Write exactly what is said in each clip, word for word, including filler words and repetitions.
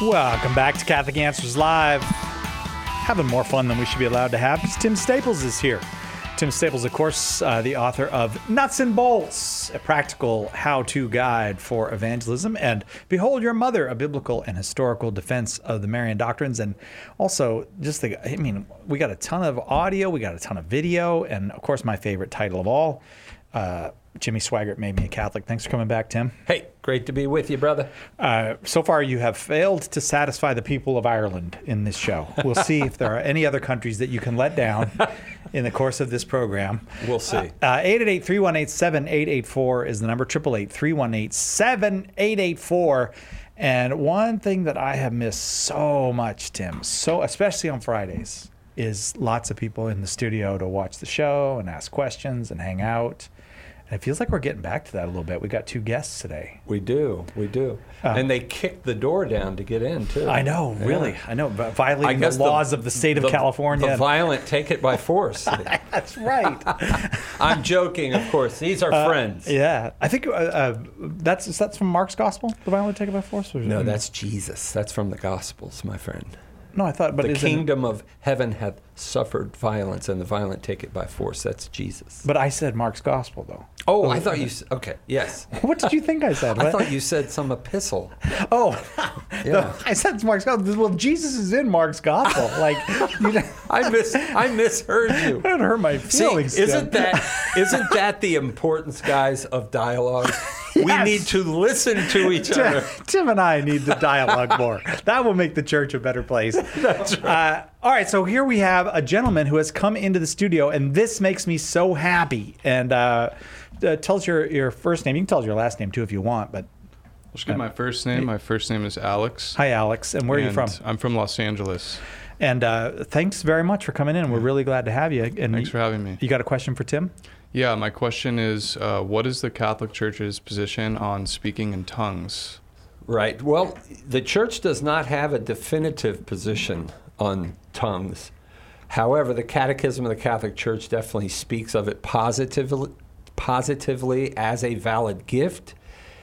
Welcome back to Catholic Answers Live. Having more fun than we should be allowed to have because Tim Staples is here. Tim Staples, of course, uh, the author of Nuts and Bolts, a practical how-to guide for evangelism, and Behold Your Mother, a biblical and historical defense of the Marian doctrines. And also, just the, I mean, we got a ton of audio, we got a ton of video, and of course, my favorite title of all, uh, Jimmy Swaggart Made Me a Catholic. Thanks for coming back, Tim. Hey, great to be with you, brother. Uh, so far, you have failed to satisfy the people of Ireland in this show. We'll see if there are any other countries that you can let down in the course of this program. We'll see. Uh, eight eight eight, three one eight, seven eight eight four is the number, eight eight eight, three one eight, seven eight eight four. And one thing that I have missed so much, Tim, so especially on Fridays, is lots of people in the studio to watch the show and ask questions and hang out. And it feels like we're getting back to that a little bit. We got two guests today. We do, we do. Um, and they kicked the door down to get in, too. I know, yeah. really. I know, violating I the laws the, of the state of the, California. The violent take it by force. That's right. I'm joking, of course. These are uh, friends. Yeah. I think uh, uh, that's is that from Mark's Gospel, the violent take it by force? Or no, that's Jesus. That's from the Gospels, my friend. No, I thought, but the isn't kingdom of heaven hath suffered violence, and the violent take it by force. That's Jesus. But I said Mark's Gospel, though. Oh, I thought you said, okay, yes. What did you think I said? I What? thought you said some epistle. Oh, yeah. the, I said Mark's Gospel. Well, Jesus is in Mark's Gospel. Like, you know, I mis I misheard you. That hurt my feelings. See, isn't Tim. that isn't that the importance, guys, of dialogue? Yes. We need to listen to each Tim, other. Tim and I need to dialogue more. That will make the church a better place. That's right. Uh, all right, so here we have a gentleman who has come into the studio, and this makes me so happy. And uh, uh, tell us your, your first name. You can tell us your last name, too, if you want. But Let's get my first name. My first name is Alex. Hi, Alex. And where are you And from? I'm from Los Angeles. And uh, thanks very much for coming in. We're really glad to have you. And Thanks for having me. You got a question for Tim? Yeah, my question is, uh, what is the Catholic Church's position on speaking in tongues? Right. Well, the church does not have a definitive position on tongues. However, the Catechism of the Catholic Church definitely speaks of it positively, positively as a valid gift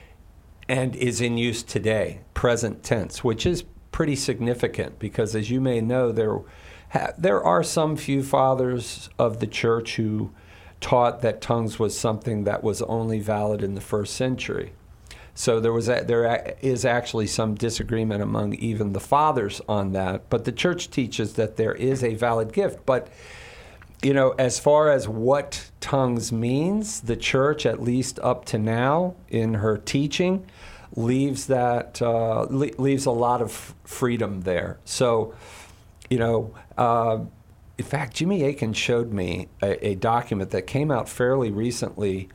and is in use today, present tense, which is pretty significant because, as you may know, there, ha there are some few fathers of the church who taught that tongues was something that was only valid in the first century. So there was a, there is actually some disagreement among even the fathers on that. But the church teaches that there is a valid gift. But, you know, as far as what tongues means, the church, at least up to now in her teaching, leaves that uh, le leaves a lot of freedom there. So, you know. Uh, In fact, Jimmy Akin showed me a, a document that came out fairly recently,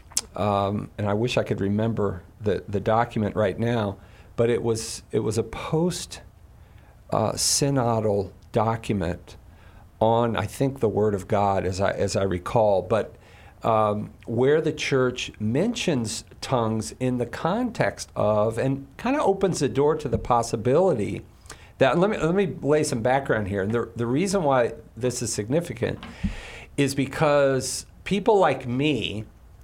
um, and I wish I could remember the, the document right now, but it was it was a post uh, synodal document on, I think, the Word of God, as I as I recall, but um, where the church mentions tongues in the context of, and kind of opens the door to the possibility. That, let me let me lay some background here. And the the reason why this is significant is because people like me,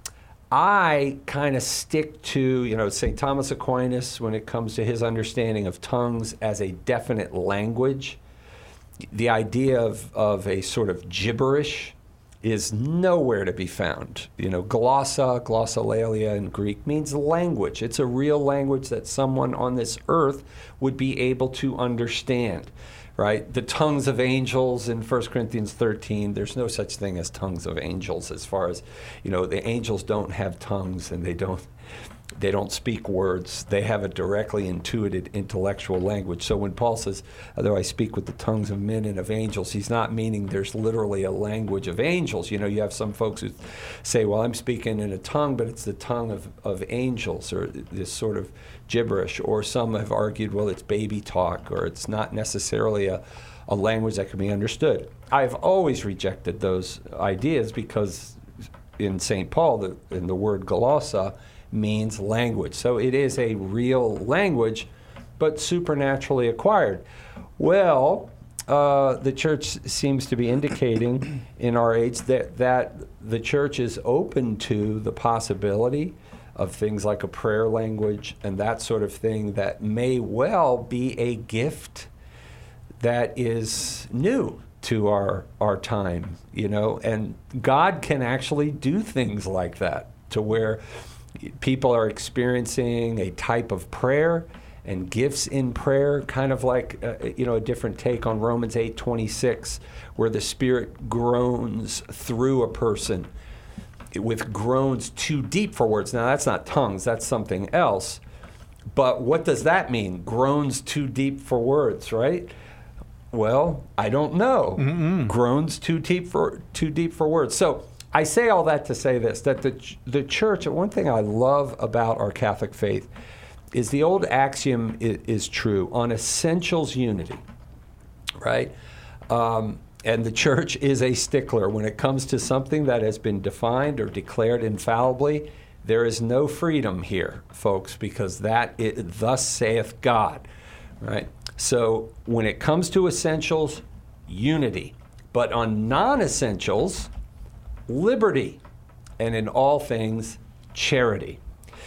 I kind of stick to, you know, Saint Thomas Aquinas when it comes to his understanding of tongues as a definite language. The idea of of a sort of gibberish is nowhere to be found. You know, glossa, glossolalia in Greek means language. It's a real language that someone on this earth would be able to understand, right? The tongues of angels in First Corinthians thirteen, there's no such thing as tongues of angels as far as, you know, the angels don't have tongues and they don't They don't speak words. They have a directly intuited intellectual language. So when Paul says, although I speak with the tongues of men and of angels, he's not meaning there's literally a language of angels. You know, you have some folks who say, well, I'm speaking in a tongue, but it's the tongue of, of angels, or this sort of gibberish. Or some have argued, well, it's baby talk, or it's not necessarily a, a language that can be understood. I've always rejected those ideas because in Saint Paul, the, in the word glossa, means language. So it is a real language, but supernaturally acquired. Well, uh, the church seems to be indicating in our age that, that the church is open to the possibility of things like a prayer language and that sort of thing that may well be a gift that is new to our our time, you know, and God can actually do things like that to where people are experiencing a type of prayer and gifts in prayer, kind of like uh, you know a different take on Romans eight twenty-six, where the Spirit groans through a person with groans too deep for words. Now that's not tongues, that's something else. But what does that mean? Groans too deep for words, right? Well, I don't know. Mm-mm. Groans too deep for too deep for words. So I say all that to say this, that the ch- the church, one thing I love about our Catholic faith is the old axiom is, is true, on essentials unity, right? Um, and the church is a stickler. When it comes to something that has been defined or declared infallibly, there is no freedom here, folks, because that, it, thus saith God, right? So when it comes to essentials, unity. But on non-essentials, liberty. And in all things, charity.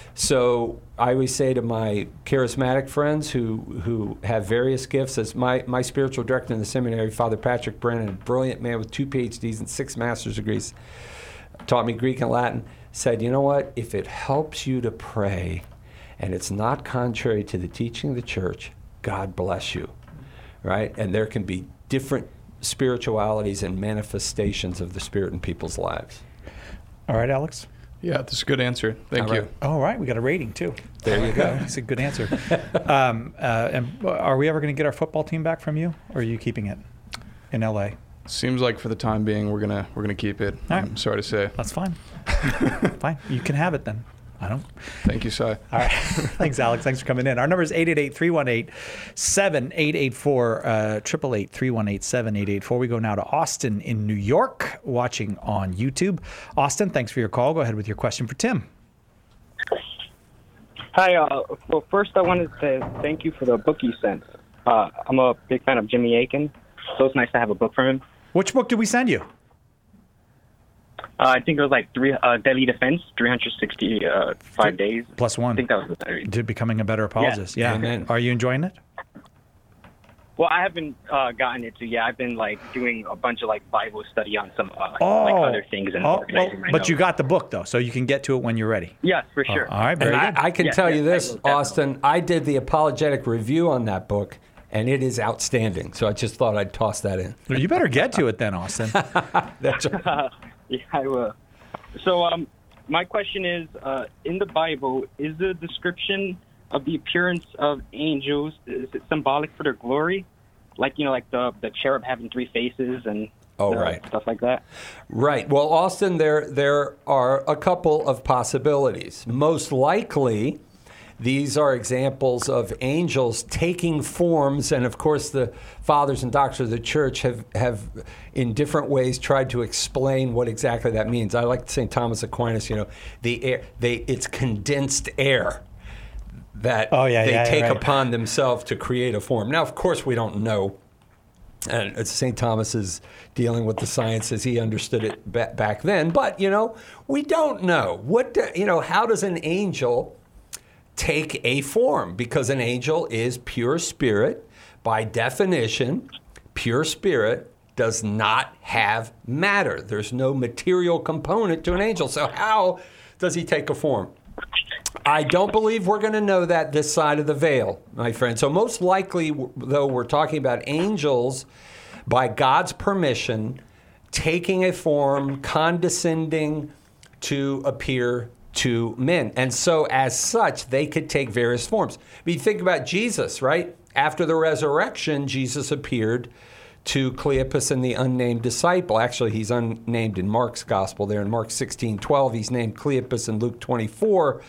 So I always say to my charismatic friends who, who have various gifts, as my, my spiritual director in the seminary, Father Patrick Brennan, a brilliant man with two P H Ds and six master's degrees, taught me Greek and Latin, said, you know what, if it helps you to pray and it's not contrary to the teaching of the church, God bless you, right? And there can be different spiritualities and manifestations of the Spirit in people's lives. All right, Alex? Yeah, that's a good answer. Thank All you. right. All right, we got a rating too. There you go. That's a good answer. um, uh, and are we ever going to get our football team back from you, or are you keeping it in L A? Seems like for the time being, we're gonna we're gonna keep it. All right. I'm sorry to say. That's fine. Fine, you can have it then. I don't. Thank you, Si. All right. Thanks, Alex. Thanks for coming in. Our number is eight eight eight, three one eight, seven eight eight four, uh, eight eight eight, three one eight, seven eight eight four. We go now to Austin in New York, watching on YouTube. Austin, thanks for your call. Go ahead with your question for Tim. Hi. Uh, well, first I wanted to thank you for the book you sent. Uh, I'm a big fan of Jimmy Akin, so it's nice to have a book from him. Which book did we send you? Uh, I think it was like three uh, Deadly Defense, three hundred sixty-five days. Plus one. I think that was the To becoming a better apologist. Yeah. Yeah. Amen. Are you enjoying it? Well, I haven't uh, gotten it to yet. I've been like doing a bunch of like Bible study on some uh, Oh. like other things and Oh, well, organizing my but you notes. got the book, though, so you can get to it when you're ready. Yes, for sure. Oh, all right, very And good. I, I can Yes, tell yes, you I this, will, definitely. Austin, I did the apologetic review on that book, and it is outstanding. So I just thought I'd toss that in. You better get to it then, Austin. That's right. Yeah, I will. So, um, my question is, uh, in the Bible, is the description of the appearance of angels, is it symbolic for their glory? Like, you know, like the, the cherub having three faces and Oh, uh, right. stuff like that? Right. Well, Austin, there there are a couple of possibilities. Most likely, these are examples of angels taking forms, and of course, the fathers and doctors of the church have, have in different ways tried to explain what exactly that means. I like Saint Thomas Aquinas. You know, the air, they it's condensed air that Oh, yeah, they yeah, take right. upon themselves to create a form. Now, of course, we don't know. And Saint Thomas is dealing with the science as he understood it ba- back then. But, you know, we don't know. What, do, you know, how does an angel take a form? Because an angel is pure spirit. By definition, pure spirit does not have matter. There's no material component to an angel. So how does he take a form? I don't believe we're going to know that this side of the veil, my friend. So most likely, though, we're talking about angels, by God's permission, taking a form, condescending to appear to men. And so as such, they could take various forms. I mean, think about Jesus, right? After the resurrection, Jesus appeared to Cleopas and the unnamed disciple. Actually, he's unnamed in Mark's gospel there. In Mark sixteen twelve, he's named Cleopas in Luke twenty-four.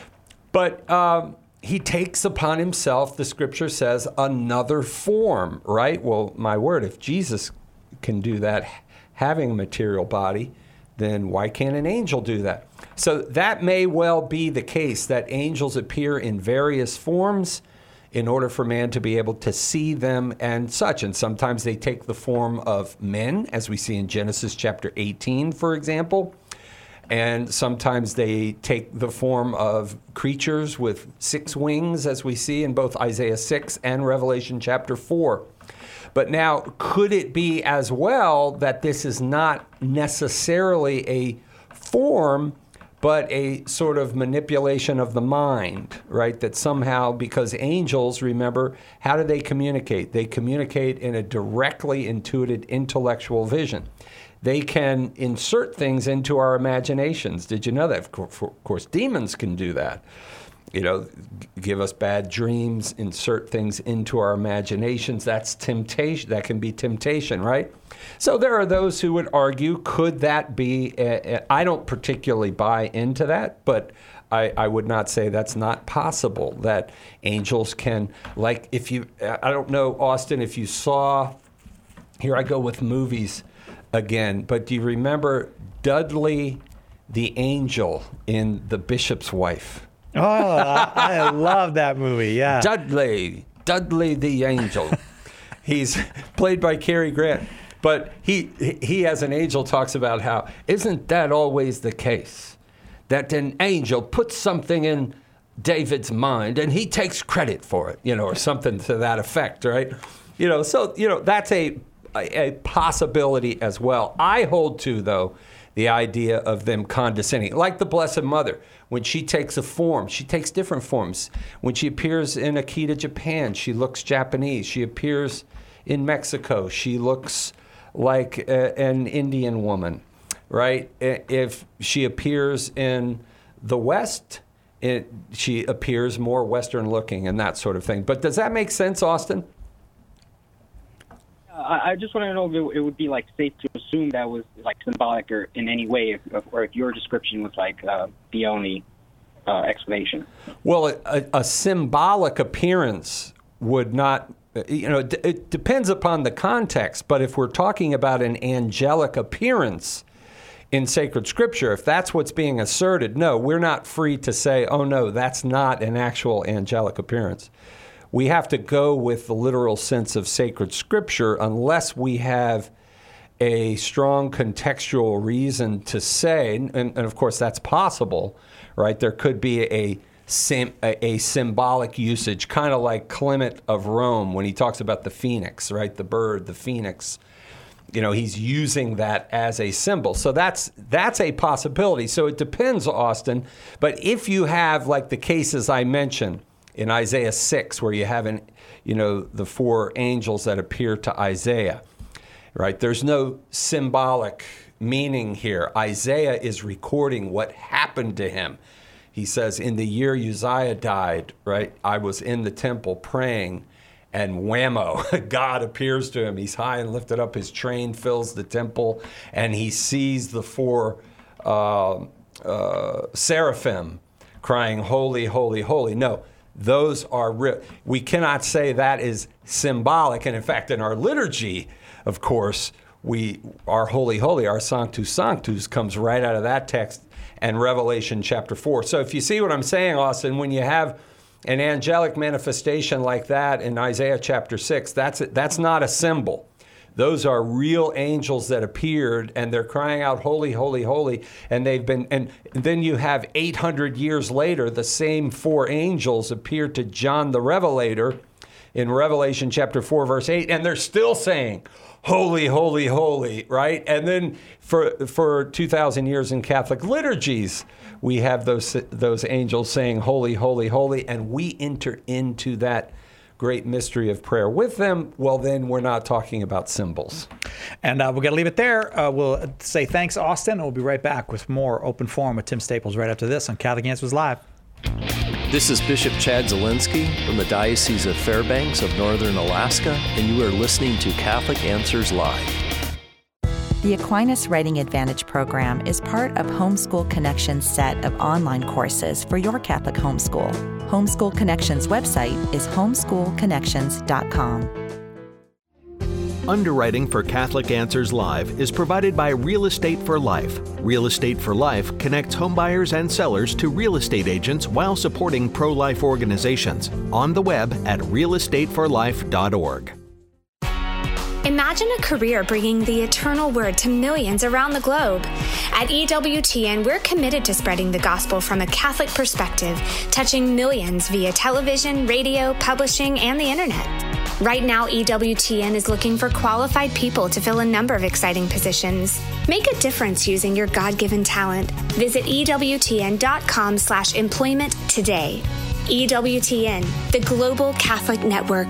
But um, he takes upon himself, the scripture says, another form, right? Well, my word, if Jesus can do that, having a material body, then why can't an angel do that? So that may well be the case, that angels appear in various forms in order for man to be able to see them and such. And sometimes they take the form of men, as we see in Genesis chapter eighteen, for example. And sometimes they take the form of creatures with six wings, as we see in both Isaiah six and Revelation chapter four. But now, could it be as well that this is not necessarily a form, but a sort of manipulation of the mind, right? That somehow, because angels, remember, how do they communicate? They communicate in a directly intuited intellectual vision. They can insert things into our imaginations. Did you know that? Of course, demons can do that. You know, give us bad dreams, insert things into our imaginations. That's temptation. That can be temptation, right? So there are those who would argue, could that be, a, a, I don't particularly buy into that, but I, I would not say that's not possible, that angels can, like if you, I don't know, Austin, if you saw, here I go with movies again, but do you remember Dudley the Angel in The Bishop's Wife? Oh, I, I love that movie, yeah. Dudley, Dudley the Angel. He's played by Cary Grant. But he, he, as an angel, talks about how, isn't that always the case? That an angel puts something in David's mind and he takes credit for it, you know, or something to that effect, right? You know, so, you know, that's a, a, a possibility as well. I hold to, though, the idea of them condescending. Like the Blessed Mother, when she takes a form, she takes different forms. When she appears in Akita, Japan, she looks Japanese. She appears in Mexico, she looks like a, an Indian woman, right? If she appears in the West, it, she appears more Western looking and that sort of thing. But does that make sense, Austin? I just want to know if it, it would be like safe to assume that was like symbolic or in any way, if, or if your description was like uh, the only uh, explanation. Well, a, a symbolic appearance would not, you know, it depends upon the context. But if we're talking about an angelic appearance in sacred scripture, if that's what's being asserted, no, we're not free to say, oh no, that's not an actual angelic appearance. We have to go with the literal sense of sacred scripture unless we have a strong contextual reason to say, and, and of course that's possible, right? There could be a, sim, a, a symbolic usage, kind of like Clement of Rome when he talks about the phoenix, right? The bird, the phoenix. You know, he's using that as a symbol. So that's that's a possibility. So it depends, Austin. But if you have, like the cases I mentioned, in Isaiah six, where you have, an, you know, the four angels that appear to Isaiah, right? There's no symbolic meaning here. Isaiah is recording what happened to him. He says, in the year Uzziah died, right, I was in the temple praying, and whammo, God appears to him. He's high and lifted up. His train fills the temple, and he sees the four uh, uh, seraphim crying, holy, holy, holy. No. Those are real. We cannot say that is symbolic. And in fact, in our liturgy, of course, we our holy, holy, our Sanctus Sanctus comes right out of that text and Revelation chapter four. So if you see what I'm saying, Austin, when you have an angelic manifestation like that in Isaiah chapter six, that's that's not a symbol. Those are real angels that appeared, and they're crying out, holy, holy, holy. And they've been, and then you have eight hundred years later, the same four angels appear to John the Revelator in Revelation chapter four, verse eight, and they're still saying, holy, holy, holy, right? And then for for two thousand years in Catholic liturgies, we have those those angels saying, holy, holy, holy, and we enter into that great mystery of prayer with them. Well, then we're not talking about symbols. And uh, we're going to leave it there. Uh, we'll say thanks, Austin, and we'll be right back with more Open Forum with Tim Staples right after this on Catholic Answers Live. This is Bishop Chad Zielinski from the Diocese of Fairbanks of Northern Alaska, and you are listening to Catholic Answers Live. The Aquinas Writing Advantage program is part of Homeschool Connections' set of online courses for your Catholic homeschool. Homeschool Connections' website is homeschool connections dot com. Underwriting for Catholic Answers Live is provided by Real Estate for Life. Real Estate for Life connects homebuyers and sellers to real estate agents while supporting pro-life organizations. On the web at real estate for life dot org. Imagine a career bringing the eternal word to millions around the globe. At E W T N, we're committed to spreading the gospel from a Catholic perspective, touching millions via television, radio, publishing, and the internet. Right now, E W T N is looking for qualified people to fill a number of exciting positions. Make a difference using your God-given talent. Visit EWTN.com slash employment today. E W T N, the Global Catholic Network.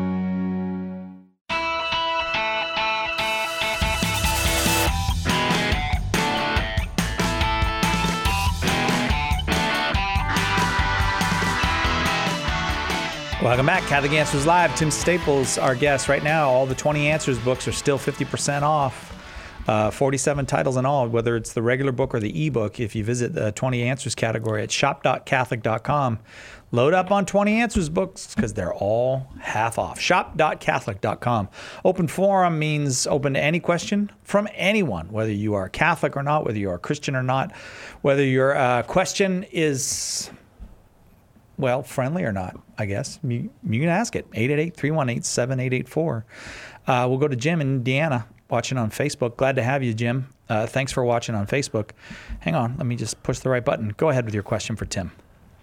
Welcome back. Catholic Answers Live. Tim Staples, our guest right now. All the twenty Answers books are still fifty percent off. Uh, forty-seven titles in all, whether it's the regular book or the ebook. If you visit the twenty Answers category at shop dot catholic dot com, load up on twenty Answers books because they're all half off. shop dot catholic dot com. Open forum means open to any question from anyone, whether you are Catholic or not, whether you are Christian or not, whether your uh, question is, well, friendly or not, I guess. You, you can ask it. eight eight eight, three one eight, seven eight eight four. Uh, we'll go to Jim in Indiana watching on Facebook. Glad to have you, Jim. Uh, thanks for watching on Facebook. Hang on. Let me just push the right button. Go ahead with your question for Tim.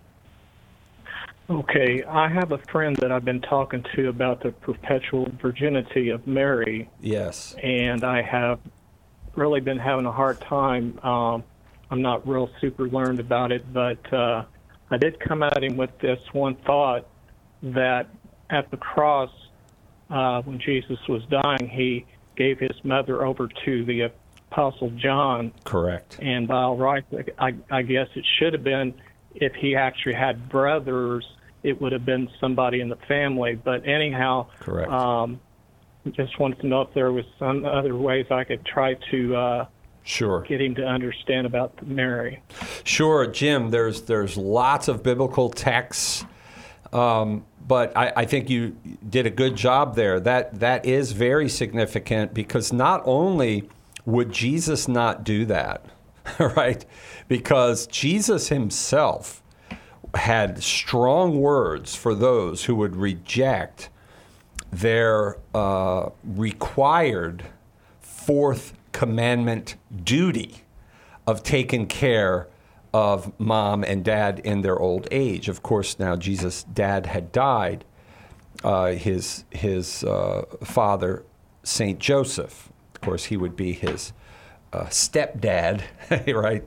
Okay. I have a friend that I've been talking to about the perpetual virginity of Mary. Yes. And I have really been having a hard time. Um, I'm not real super learned about it, but uh, I did come at him with this one thought that at the cross, uh, when Jesus was dying, he gave his mother over to the Apostle John. Correct. And by all rights, I, I guess it should have been, if he actually had brothers, it would have been somebody in the family. But anyhow, correct. Um, just wanted to know if there was some other ways I could try to uh, Sure. get him to understand about Mary. Sure, Jim. There's there's lots of biblical texts, um, but I, I think you did a good job there. That that is very significant because not only would Jesus not do that, right? Because Jesus himself had strong words for those who would reject their uh, required fourth commandment duty of taking care of mom and dad in their old age. Of course, now Jesus' dad had died. Uh, his his uh, father, Saint Joseph, of course, he would be his uh, stepdad, right?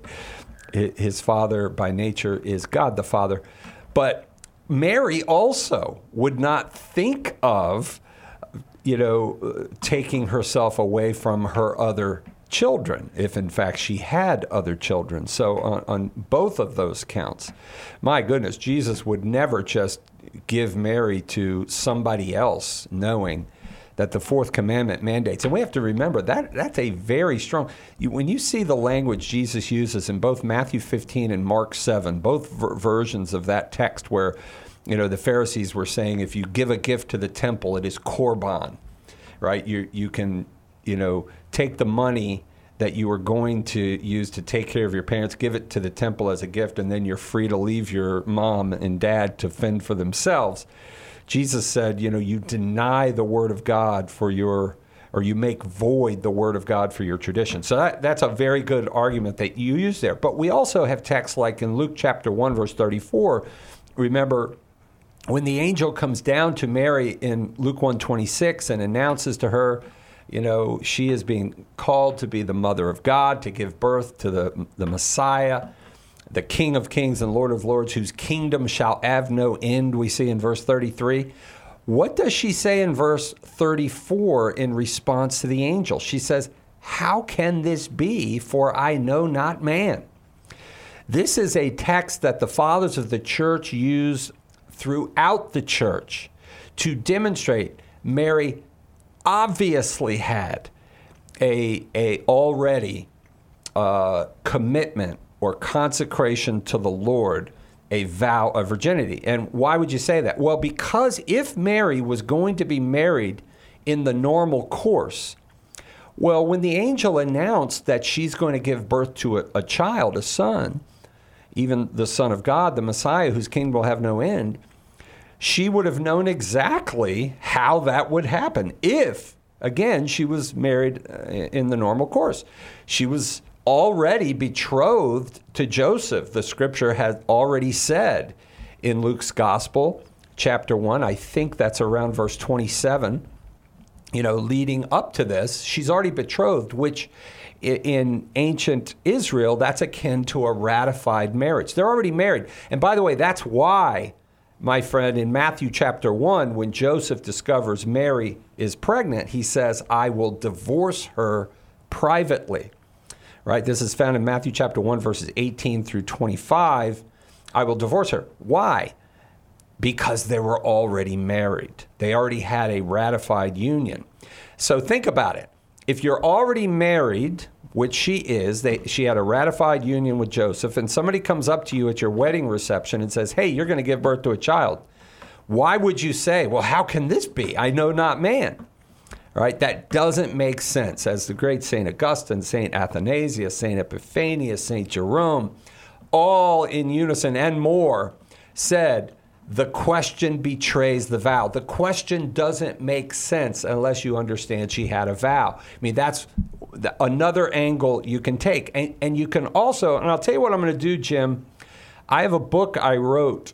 His father by nature is God the Father. But Mary also would not think of you know, taking herself away from her other children, if in fact she had other children. So on, on both of those counts, my goodness, Jesus would never just give Mary to somebody else, knowing that the fourth commandment mandates. And we have to remember that that's a very strong, you, when you see the language Jesus uses in both Matthew fifteen and Mark seven, both ver- versions of that text where you know, the Pharisees were saying if you give a gift to the temple, it is korban, right? You you can, you know, take the money that you were going to use to take care of your parents, give it to the temple as a gift, and then you're free to leave your mom and dad to fend for themselves. Jesus said, you know, you deny the word of God for your, or you make void the word of God for your tradition. So that, that's a very good argument that you use there. But we also have texts like in Luke chapter one, verse thirty-four, remember, when the angel comes down to Mary in Luke one twenty-six and announces to her, you know, she is being called to be the mother of God, to give birth to the, the Messiah, the King of Kings and Lord of Lords, whose kingdom shall have no end, we see in verse thirty-three. What does she say in verse thirty-four in response to the angel? She says, "How can this be, for I know not man?" This is a text that the fathers of the church use throughout the church to demonstrate Mary obviously had a, a already uh, commitment or consecration to the Lord, a vow of virginity. And why would you say that? Well, because if Mary was going to be married in the normal course, well, when the angel announced that she's going to give birth to a, a child, a son, even the Son of God, the Messiah, whose kingdom will have no end, she would have known exactly how that would happen if again, she was married in the normal course. She was already betrothed to Joseph. The scripture had already said in Luke's gospel, chapter one, I think that's around verse twenty-seven, you know, leading up to this, she's already betrothed, which in ancient Israel, that's akin to a ratified marriage. They're already married. And by the way, that's why, my friend, in Matthew chapter one, when Joseph discovers Mary is pregnant, he says, I will divorce her privately. Right? This is found in Matthew chapter one, verses eighteen through twenty-five. I will divorce her. Why? Because they were already married. They already had a ratified union. So think about it. If you're already married, which she is, they, she had a ratified union with Joseph, and somebody comes up to you at your wedding reception and says, hey, you're going to give birth to a child. Why would you say, well, how can this be? I know not man. Right? That doesn't make sense. As the great Saint Augustine, Saint Athanasius, Saint Epiphanius, Saint Jerome, all in unison and more said, the question betrays the vow. The question doesn't make sense unless you understand she had a vow. I mean, that's another angle you can take. And, and you can also, and I'll tell you what I'm going to do, Jim. I have a book I wrote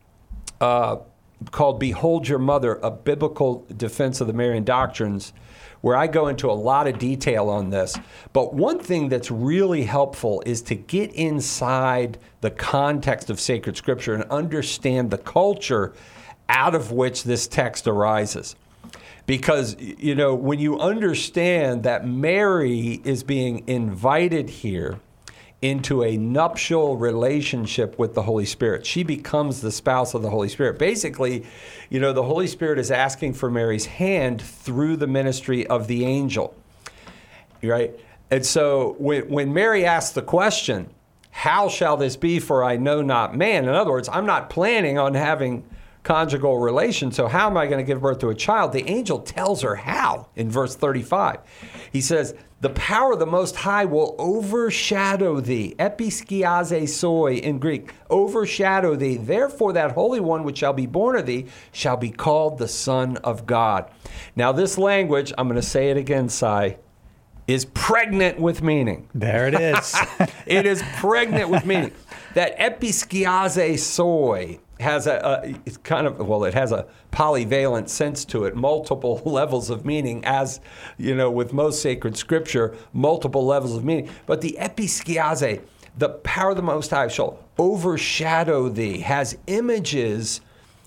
uh, called Behold Your Mother, A Biblical Defense of the Marian Doctrines, where I go into a lot of detail on this. But one thing that's really helpful is to get inside the context of sacred scripture and understand the culture out of which this text arises. Because, you know, when you understand that Mary is being invited here into a nuptial relationship with the Holy Spirit. She becomes the spouse of the Holy Spirit. Basically, you know, the Holy Spirit is asking for Mary's hand through the ministry of the angel, right? And so when, when Mary asks the question, how shall this be, for I know not man? In other words, I'm not planning on having conjugal relations, so how am I going to give birth to a child? The angel tells her how in verse thirty-five. He says, the power of the Most High will overshadow thee, episkiaze soi in Greek, overshadow thee. Therefore that Holy One which shall be born of thee shall be called the Son of God. Now this language, I'm going to say it again, Sai, is pregnant with meaning. There it is. It is pregnant with meaning. That episkiaze soi has a, a it's kind of, well, it has a polyvalent sense to it, multiple levels of meaning, as, you know, with most sacred scripture, multiple levels of meaning. But the episkiaze, the power of the Most High shall overshadow thee, has images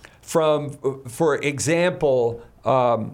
from, for example, um,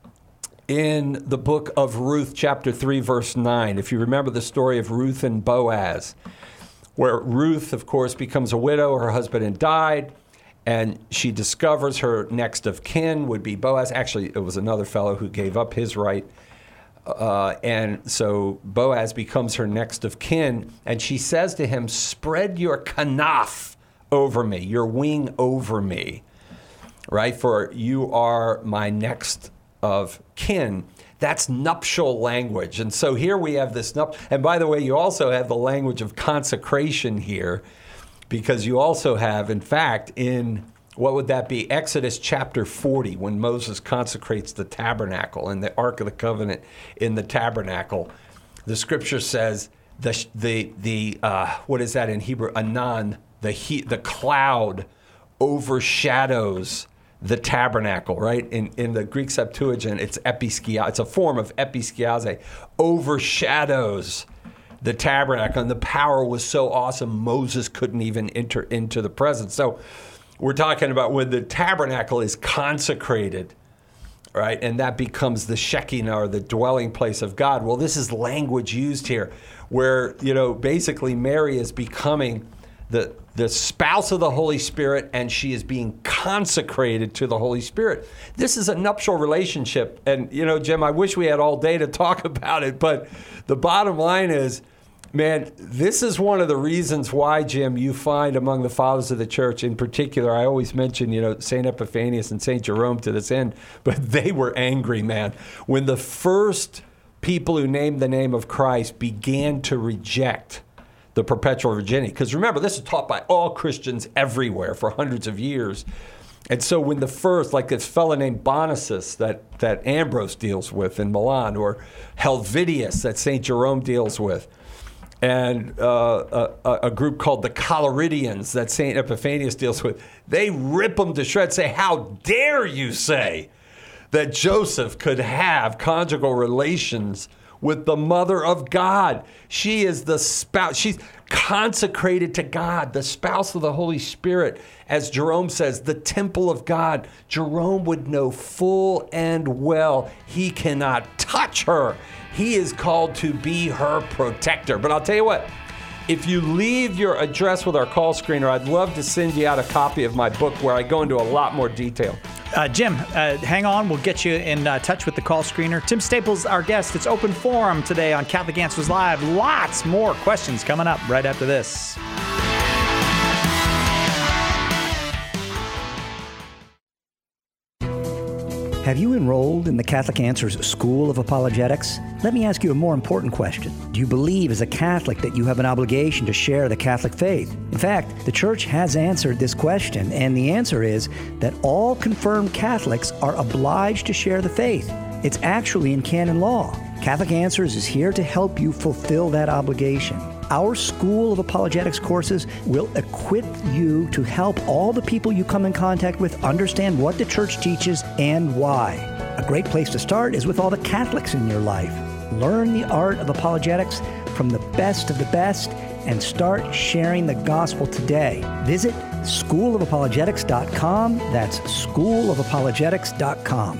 in the book of Ruth, chapter three, verse nine. If you remember the story of Ruth and Boaz, where Ruth, of course, becomes a widow, her husband had died, and she discovers her next of kin would be Boaz. Actually, it was another fellow who gave up his right. Uh, and so Boaz becomes her next of kin. And she says to him, spread your kanaf over me, your wing over me, right? For you are my next of kin. That's nuptial language. And so here we have this nup. And by the way, you also have the language of consecration here, because you also have, in fact, in, what would that be? Exodus chapter forty, when Moses consecrates the tabernacle and the Ark of the Covenant in the tabernacle. The scripture says, the, the, the uh, what is that in Hebrew? Anan, the, he, the cloud overshadows the tabernacle, right? In in the Greek Septuagint, it's episkia. It's a form of episkiaze. Overshadows the tabernacle, and the power was so awesome, Moses couldn't even enter into the presence. So we're talking about when the tabernacle is consecrated, right? And that becomes the Shekinah, or the dwelling place of God. Well, this is language used here where, you know, basically Mary is becoming the the spouse of the Holy Spirit, and she is being consecrated to the Holy Spirit. This is a nuptial relationship. And, you know, Jim, I wish we had all day to talk about it, but the bottom line is, man, this is one of the reasons why, Jim, you find among the fathers of the church, in particular, I always mention, you know, Saint Epiphanius and Saint Jerome to this end, but they were angry, man. When the first people who named the name of Christ began to reject the perpetual virginity, because remember, this is taught by all Christians everywhere for hundreds of years. And so when the first, like this fellow named Bonosus that, that Ambrose deals with in Milan, or Helvidius that Saint Jerome deals with, and uh, a, a group called the Collyridians that Saint Epiphanius deals with, they rip them to shreds, say, how dare you say that Joseph could have conjugal relations with the mother of God. She is the spouse. She's consecrated to God, the spouse of the Holy Spirit. As Jerome says, the temple of God. Jerome would know full and well he cannot touch her. He is called to be her protector. But I'll tell you what, if you leave your address with our call screener, I'd love to send you out a copy of my book where I go into a lot more detail. Uh, Jim, uh, hang on. We'll get you in uh, touch with the call screener. Tim Staples, our guest. It's open forum today on Catholic Answers Live. Lots more questions coming up right after this. Have you enrolled in the Catholic Answers School of Apologetics? Let me ask you a more important question. Do you believe as a Catholic that you have an obligation to share the Catholic faith? In fact, the Church has answered this question, and the answer is that all confirmed Catholics are obliged to share the faith. It's actually in canon law. Catholic Answers is here to help you fulfill that obligation. Our School of Apologetics courses will equip you to help all the people you come in contact with understand what the Church teaches and why. A great place to start is with all the Catholics in your life. Learn the art of apologetics from the best of the best and start sharing the gospel today. Visit school of apologetics dot com. That's school of apologetics dot com.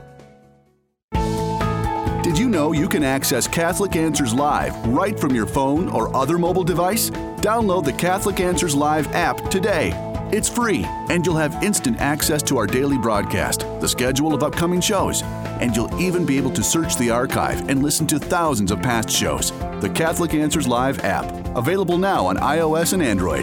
Did you know you can access Catholic Answers Live right from your phone or other mobile device? Download the Catholic Answers Live app today. It's free, and you'll have instant access to our daily broadcast, the schedule of upcoming shows, and you'll even be able to search the archive and listen to thousands of past shows. The Catholic Answers Live app, available now on iOS and Android.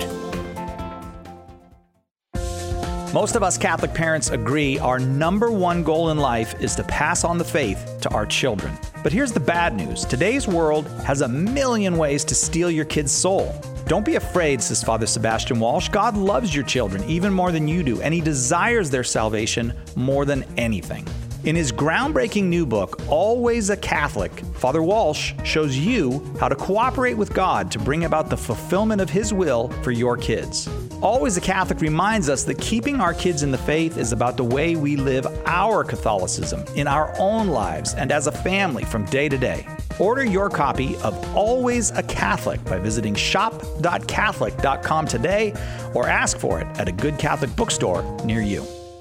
Most of us Catholic parents agree our number one goal in life is to pass on the faith to our children. But here's the bad news. Today's world has a million ways to steal your kid's soul. Don't be afraid, says Father Sebastian Walsh. God loves your children even more than you do, and He desires their salvation more than anything. In his groundbreaking new book, Always a Catholic, Father Walsh shows you how to cooperate with God to bring about the fulfillment of His will for your kids. Always a Catholic reminds us that keeping our kids in the faith is about the way we live our Catholicism in our own lives and as a family from day to day. Order your copy of Always a Catholic by visiting shop dot catholic dot com today or ask for it at a good Catholic bookstore near you.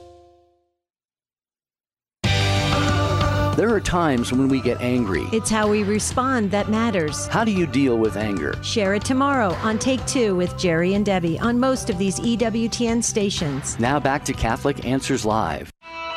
There are times when we get angry. It's how we respond that matters. How do you deal with anger? Share it tomorrow on Take Two with Jerry and Debbie on most of these E W T N stations. Now back to Catholic Answers Live.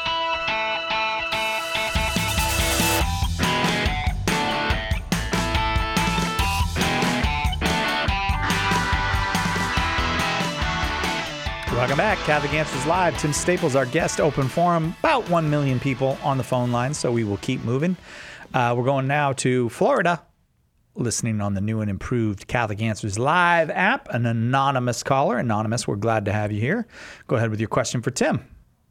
Welcome back. Catholic Answers Live. Tim Staples, our guest. Open forum. About one million people on the phone line, so we will keep moving. Uh, we're going now to Florida, listening on the new and improved Catholic Answers Live app. An anonymous caller. Anonymous, we're glad to have you here. Go ahead with your question for Tim.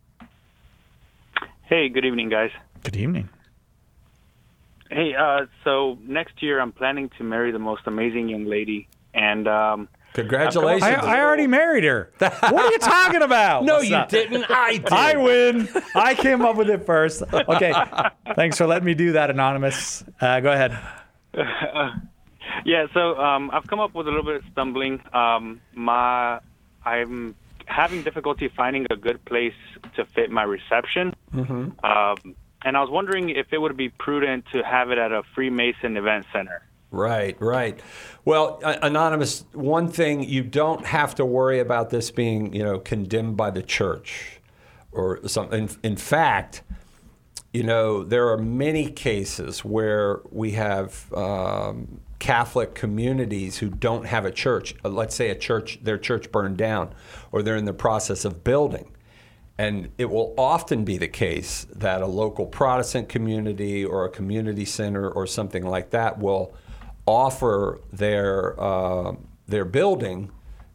Hey, good evening, guys. Good evening. Hey, uh, so next year I'm planning to marry the most amazing young lady, and um, congratulations. I, I already married her. What are you talking about? No, What's you up? didn't. I did. I win. I came up with it first. Okay. Thanks for letting me do that, Anonymous. Uh, go ahead. Uh, yeah, so um, I've come up with a little bit of stumbling. Um, my, I'm having difficulty finding a good place to fit my reception. Mm-hmm. Um, and I was wondering if it would be prudent to have it at a Freemason event center. Right, right. Well, uh, Anonymous, one thing, you don't have to worry about this being, you know, condemned by the church or something. In, in fact, you know, there are many cases where we have um, Catholic communities who don't have a church. Uh, let's say a church, their church burned down, or they're in the process of building. And it will often be the case that a local Protestant community or a community center or something like that will offer their uh, their building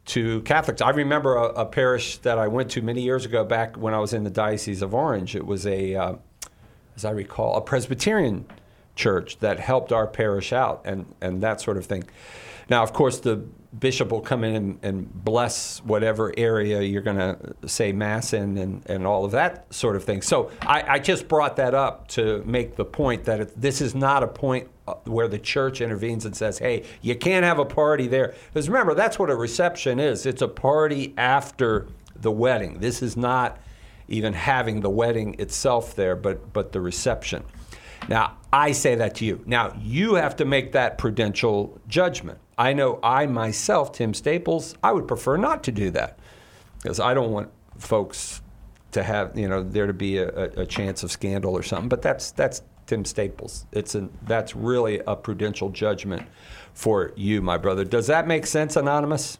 to Catholics. I remember a, a parish that I went to many years ago back when I was in the Diocese of Orange. It was a, uh, as I recall, a Presbyterian church that helped our parish out and, and that sort of thing. Now, of course, the bishop will come in and, and bless whatever area you're going to say Mass in and, and all of that sort of thing. So I, I just brought that up to make the point that it, this is not a point where the church intervenes and says, hey, you can't have a party there. Because remember, that's what a reception is. It's a party after the wedding. This is not even having the wedding itself there, but but the reception. Now, I say that to you. Now, you have to make that prudential judgment. I know I myself, Tim Staples, I would prefer not to do that because I don't want folks to have, you know, there to be a, a chance of scandal or something. But that's that's Tim Staples. It's a, that's really a prudential judgment for you, my brother. Does that make sense, Anonymous?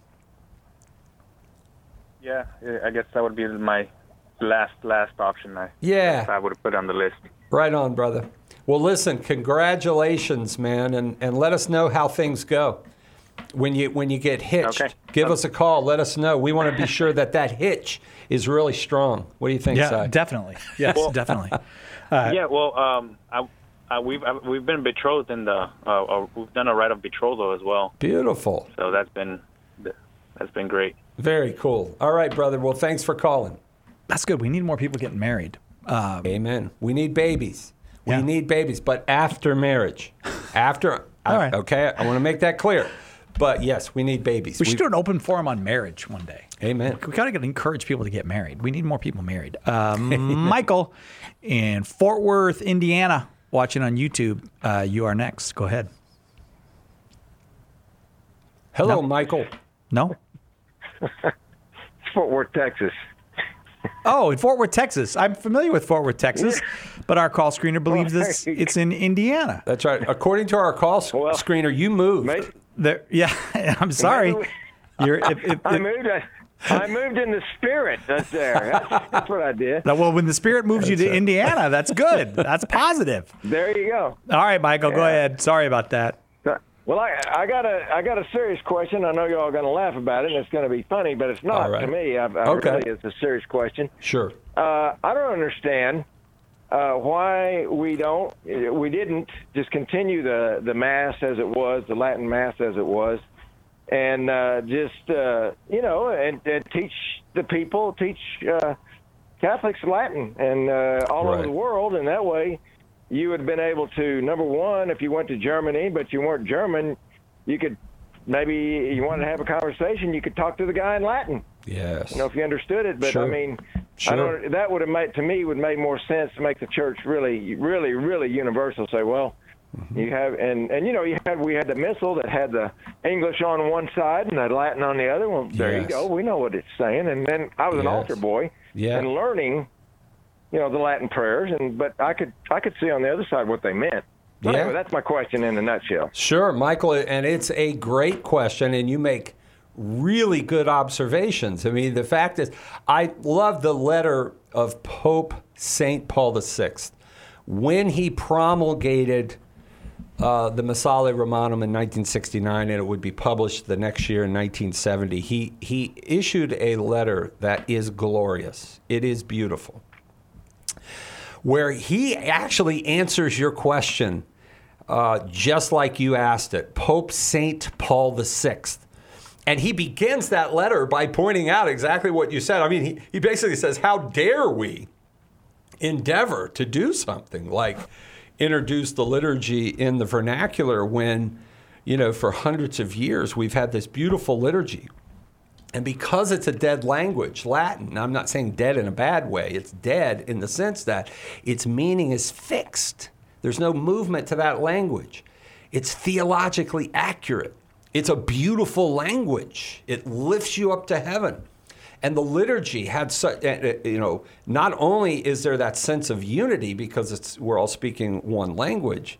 Yeah, I guess that would be my last last option. I yeah, I would have put on the list. Right on, brother. Well, listen, congratulations, man, and, and let us know how things go. When you when you get hitched, okay. give us a call. Let us know. We want to be sure that that hitch is really strong. What do you think, Yeah, Si? definitely. Yes, Well, definitely. Uh, yeah, well, um, I, I, we've I, we've been betrothed in the uh, uh, we've done a rite of betrothal as well. Beautiful. So that's been that's been great. Very cool. All right, brother. Well, thanks for calling. That's good. We need more people getting married. Um, Amen. We need babies. We Yeah. need babies, but after marriage. After. All I, right. Okay, I want to make that clear. But yes, we need babies. we should do an open forum on marriage one day. Amen. We got to encourage people to get married. We need more people married. Um, Michael in Fort Worth, Indiana, watching on YouTube. Uh, you are next. Go ahead. Hello, No. Michael. No? Fort Worth, Texas. Oh, in Fort Worth, Texas. I'm familiar with Fort Worth, Texas, but our call screener believes Well, this, it's in Indiana. That's right. According to our call sc- Well, screener, you moved. Maybe, There, yeah, I'm sorry. maybe You're, if, if, I if- moved. I, I moved in the spirit. That's there. That's, that's what I did. well, when the Spirit moves you That's to it. Indiana, that's good. That's positive. There you go. All right, Michael, go Yeah. ahead. Sorry about that. Well, I, I got a I got a serious question. I know you're all going to laugh about it, and it's going to be funny, but it's not All right. to me. I, I Okay. Really, it's a serious question. Sure. Uh, I don't understand uh, why we don't we didn't just continue the the Mass as it was, the Latin Mass as it was, and uh, just uh, you know, and, and teach the people, teach uh, Catholics Latin and uh, all Right. over the world, and that way you would have been able to, number one, if you went to Germany but you weren't German, you could maybe you wanted to have a conversation, you could talk to the guy in Latin. Yes. You know, if you understood it, but Sure. I mean, Sure. I don't. That would have made to me would make more sense to make the church really, really, really universal. Say, well, Mm-hmm. you have, and and you know, you had we had the missal that had the English on one side and the Latin on the other. Well, there Yes. you go. We know what it's saying. And then I was an Yes. altar boy, Yeah. and learning, you know, the Latin prayers, and but I could I could see on the other side what they meant. But Yeah. anyway, that's my question in a nutshell. Sure, Michael, and it's a great question, and you make really good observations. I mean, the fact is, I love the letter of Pope Saint Paul the Sixth. When he promulgated uh, the Missale Romanum in nineteen sixty-nine, and it would be published the next year in nineteen seventy, he, he issued a letter that is glorious. It is beautiful, where he actually answers your question uh, just like you asked it. Pope Saint Paul the Sixth. And he begins that letter by pointing out exactly what you said. I mean, he, he basically says, how dare we endeavor to do something like introduce the liturgy in the vernacular when, you know, for hundreds of years we've had this beautiful liturgy. And because it's a dead language, Latin, I'm not saying dead in a bad way, it's dead in the sense that its meaning is fixed. There's no movement to that language. It's theologically accurate. It's a beautiful language. It lifts you up to heaven. And the liturgy had such, you know, not only is there that sense of unity because it's we're all speaking one language,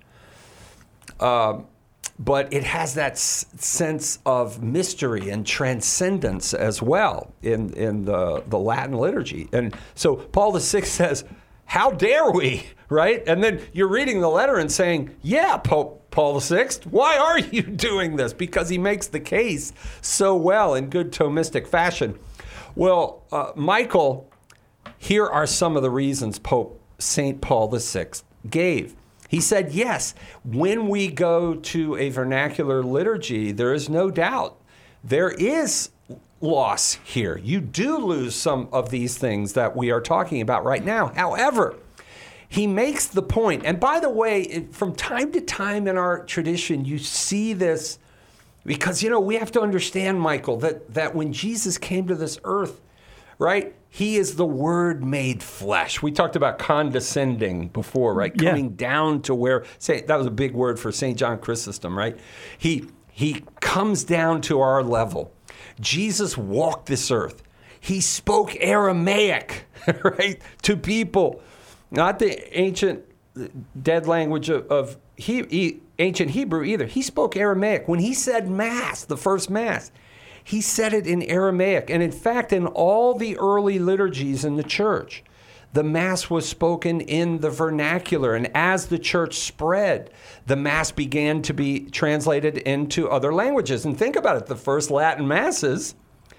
uh, but it has that s- sense of mystery and transcendence as well in, in the, the Latin liturgy. And so Paul the Sixth says, how dare we, right? And then you're reading the letter and saying, yeah, Pope Paul the Sixth, why are you doing this? Because he makes the case so well in good Thomistic fashion. Well, uh, Michael, here are some of the reasons Pope Saint Paul the Sixth gave. He said, yes, when we go to a vernacular liturgy, there is no doubt there is loss here. You do lose some of these things that we are talking about right now. However, he makes the point, and by the way, it, from time to time in our tradition, you see this because, you know, we have to understand, Michael, that, that when Jesus came to this earth, right, he is the Word made flesh. We talked about condescending before, right? Yeah. Coming down to where, say, that was a big word for Saint John Chrysostom, right? He, he comes down to our level. Jesus walked this earth. He spoke Aramaic, right, to people, not the ancient dead language of, of he, he, ancient Hebrew either. He spoke Aramaic. When he said Mass, the first Mass, he said it in Aramaic. And in fact, in all the early liturgies in the church, the Mass was spoken in the vernacular. And as the church spread, the Mass began to be translated into other languages. And think about it, the first Latin Masses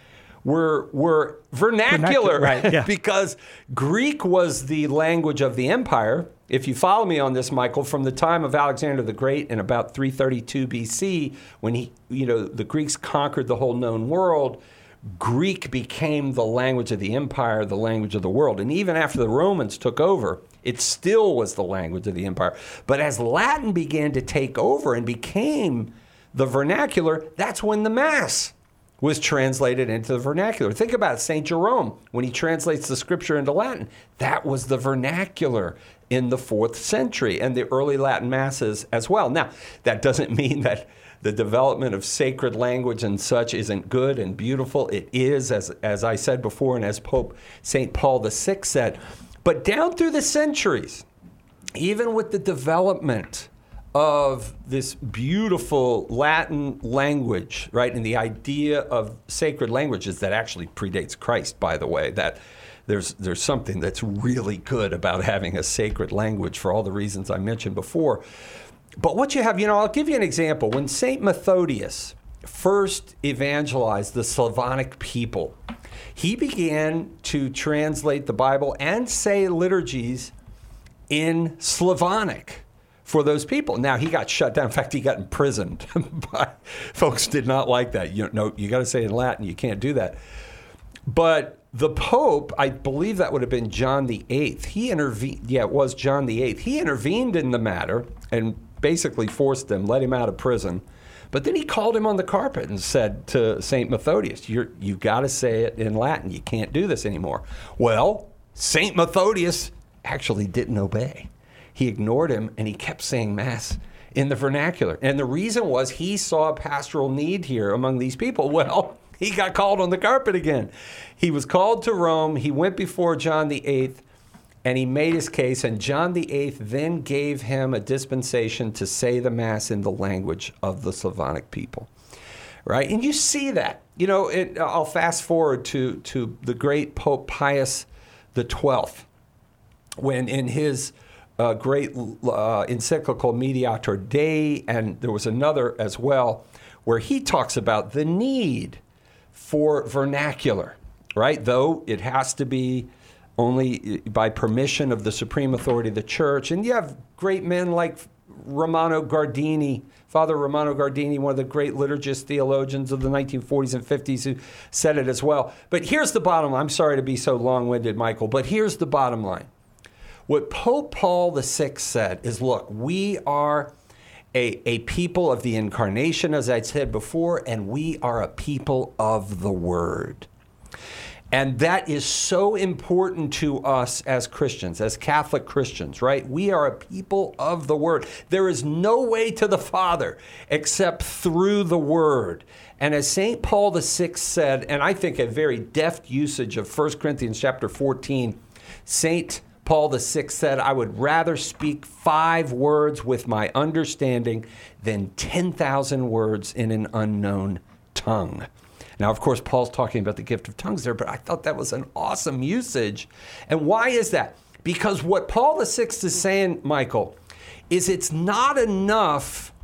were were vernacular, Vernacular, right, yeah. because Greek was the language of the empire. If you follow me on this, Michael, from the time of Alexander the Great in about three thirty-two B C, when he, you know, the Greeks conquered the whole known world, Greek became the language of the empire, the language of the world. And even after the Romans took over, it still was the language of the empire. But as Latin began to take over and became the vernacular, that's when the Mass was translated into the vernacular. Think about it, Saint Jerome, when he translates the scripture into Latin, that was the vernacular in the fourth century, and the early Latin Masses as well. Now, that doesn't mean that the development of sacred language and such isn't good and beautiful. It is, as, as I said before, and as Pope Saint Paul the Sixth said. But down through the centuries, even with the development of this beautiful Latin language, right, and the idea of sacred languages that actually predates Christ, by the way, that there's there's something that's really good about having a sacred language for all the reasons I mentioned before. But what you have, you know, I'll give you an example. When Saint Methodius first evangelized the Slavonic people, he began to translate the Bible and say liturgies in Slavonic for those people. Now, he got shut down. In fact, he got imprisoned. But folks did not like that. You know, you got to say it in Latin. You can't do that. But the Pope, I believe that would have been John the Eighth. He intervened. Yeah, it was John the Eighth. He intervened in the matter and basically forced him, let him out of prison. But then he called him on the carpet and said to Saint Methodius, You're, you've got to say it in Latin. You can't do this anymore. Well, Saint Methodius actually didn't obey. He ignored him, and he kept saying Mass in the vernacular. And the reason was he saw a pastoral need here among these people. Well, he got called on the carpet again. He was called to Rome. He went before John the Eighth, and he made his case. And John the Eighth then gave him a dispensation to say the Mass in the language of the Slavonic people. Right? And you see that. You know, it, I'll fast forward to, to the great Pope Pius the Twelfth, when in his Uh, great uh, encyclical Mediator Dei, and there was another as well, where he talks about the need for vernacular, right? Though it has to be only by permission of the supreme authority of the church. And you have great men like Romano Guardini, Father Romano Guardini, one of the great liturgist theologians of the nineteen forties and fifties, who said it as well. But here's the bottom line. I'm sorry to be so long-winded, Michael, but here's the bottom line. What Pope Paul the Sixth said is, look, we are a, a people of the incarnation, as I said before, and we are a people of the Word. And that is so important to us as Christians, as Catholic Christians, right? We are a people of the Word. There is no way to the Father except through the Word. And as Saint Paul the Sixth said, and I think a very deft usage of First Corinthians chapter fourteen, Saint Paul the Sixth said, I would rather speak five words with my understanding than ten thousand words in an unknown tongue. Now, of course, Paul's talking about the gift of tongues there, but I thought that was an awesome usage. And why is that? Because what Paul the Sixth is saying, Michael, is it's not enough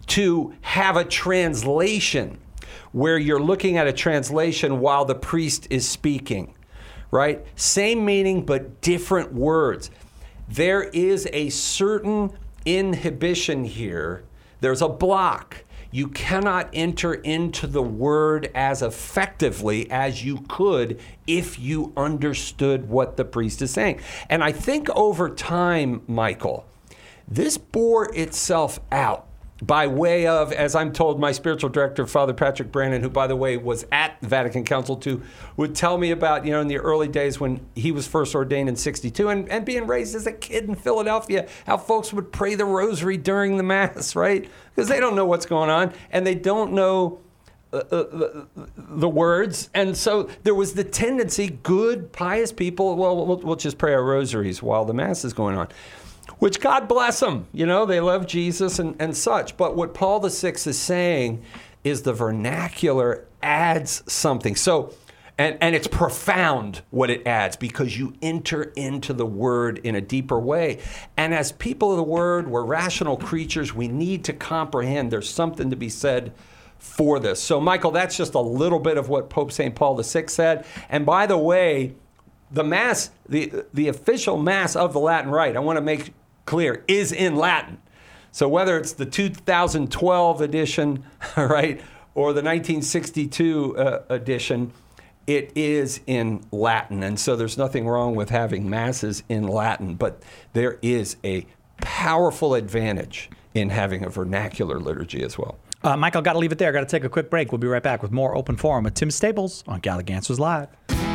to have a translation where you're looking at a translation while the priest is speaking, right? Same meaning, but different words. There is a certain inhibition here. There's a block. You cannot enter into the word as effectively as you could if you understood what the priest is saying. And I think over time, Michael, this bore itself out by way of, as I'm told, my spiritual director, Father Patrick Brannon, who, by the way, was at Vatican Council two, would tell me about, you know, in the early days when he was first ordained in sixty-two and, and being raised as a kid in Philadelphia, how folks would pray the rosary during the Mass, right? Because they don't know what's going on, and they don't know uh, uh, the, the words. And so there was the tendency, good, pious people, well, we'll, we'll just pray our rosaries while the Mass is going on. Which, God bless them, you know, they love Jesus and, and such. But what Paul the Sixth is saying is the vernacular adds something. So, and, and it's profound what it adds because you enter into the Word in a deeper way. And as people of the Word, we're rational creatures. We need to comprehend there's something to be said for this. So, Michael, that's just a little bit of what Pope Saint Paul the Sixth said. And by the way, the Mass, the, the official Mass of the Latin Rite, I want to make clear, is in Latin. So whether it's the two thousand twelve edition, right, or the nineteen sixty-two uh, edition, it is in Latin. And so there's nothing wrong with having Masses in Latin, but there is a powerful advantage in having a vernacular liturgy as well. Uh, Michael, got to leave it there. Got to take a quick break. We'll be right back with more Open Forum with Tim Staples on Catholic Answers Live.